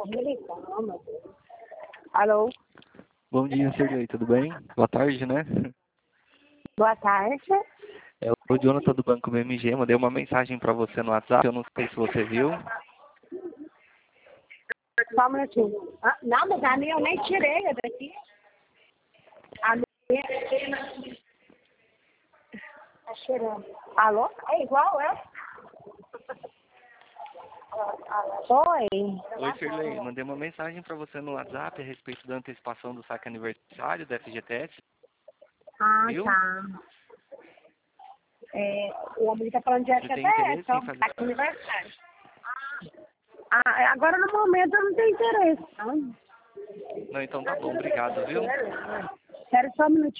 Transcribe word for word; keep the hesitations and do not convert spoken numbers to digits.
Alô? Bom dia, Sirlei, tudo bem? Boa tarde, né? Boa tarde. É o Jonathan do Banco B M G, mandei uma mensagem para você no WhatsApp, eu não sei se você viu. Só um minutinho. Ah, não, mas a minha eu nem tirei é daqui. A minha... Tá cheirando. Alô? É igual, é? Oi. Oi, Sirlei, mandei uma mensagem para você no WhatsApp a respeito da antecipação do saque aniversário da F G T S. Ah, Viu? tá. É, o homem tá falando de Você tem F G T S, interesse em então, fazer... tá com aniversário. Ah, agora no momento eu não tenho interesse, não. Não, então tá bom, obrigado, viu? Espera só um minutinho.